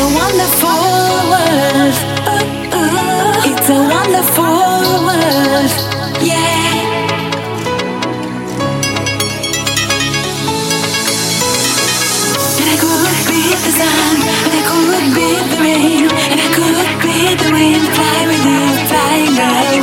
wonderful world. It's a wonderful world. Yeah. And I could be the sun, and I could be the rain, and I could be the wind, fly with you, flying away.